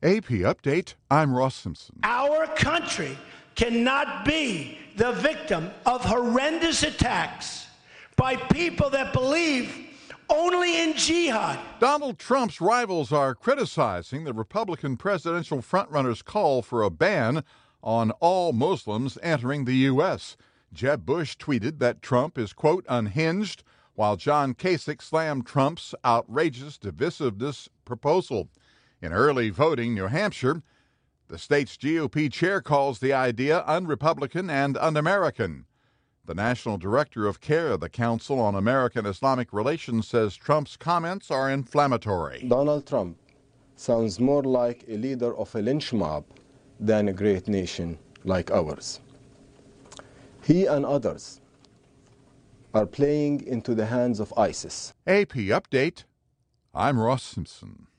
AP Update, I'm Ross Simpson. Our country cannot be the victim of horrendous attacks by people that believe only in jihad. Donald Trump's rivals are criticizing the Republican presidential frontrunner's call for a ban on all Muslims entering the U.S. Jeb Bush tweeted that Trump is, quote, unhinged, while John Kasich slammed Trump's outrageous divisiveness proposal. In early voting New Hampshire, the state's GOP chair calls the idea un-Republican and un-American. The national director of CAIR, the Council on American Islamic Relations, says Trump's comments are inflammatory. Donald Trump sounds more like a leader of a lynch mob than a great nation like ours. He and others are playing into the hands of ISIS. AP Update, I'm Ross Simpson.